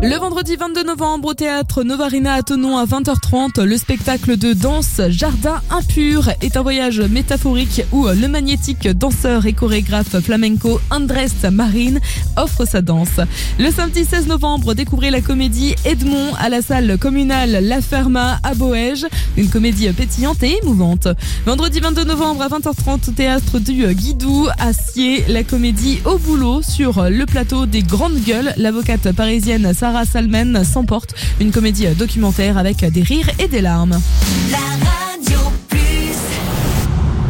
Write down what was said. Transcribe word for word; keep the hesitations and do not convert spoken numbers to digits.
Le vendredi vingt-deux novembre au théâtre Novarina à Thonon à vingt heures trente, le spectacle de danse Jardin impur est un voyage métaphorique où le magnétique danseur et chorégraphe flamenco Andrés Marín offre sa danse. Le samedi seize novembre, découvrez la comédie Edmond à la salle communale La Ferma à Boège, une comédie pétillante et émouvante. Vendredi vingt-deux novembre à vingt heures trente au théâtre du Guidou à Sciez, la comédie Au boulot sur le plateau des Grandes Gueules. L'avocate parisienne Sarah Salmen s'emporte, une comédie documentaire avec des rires et des larmes. La